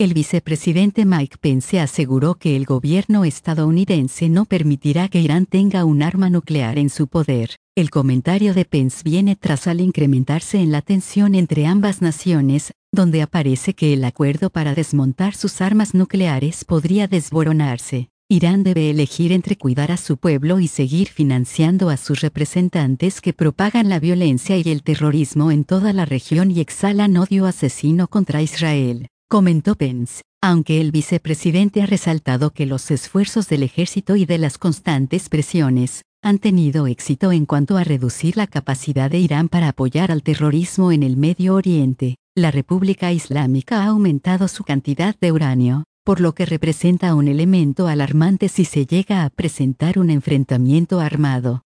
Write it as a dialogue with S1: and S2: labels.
S1: El vicepresidente Mike Pence aseguró que el gobierno estadounidense no permitirá que Irán tenga un arma nuclear en su poder. El comentario de Pence viene tras al incrementarse en la tensión entre ambas naciones, donde aparece que el acuerdo para desmontar sus armas nucleares podría desboronarse. Irán debe elegir entre cuidar a su pueblo y seguir financiando a sus representantes que propagan la violencia y el terrorismo en toda la región y exhalan odio asesino contra Israel, comentó Pence. Aunque el vicepresidente ha resaltado que los esfuerzos del ejército y de las constantes presiones han tenido éxito en cuanto a reducir la capacidad de Irán para apoyar al terrorismo en el Medio Oriente, la República Islámica ha aumentado su cantidad de uranio, por lo que representa un elemento alarmante si se llega a presentar un enfrentamiento armado.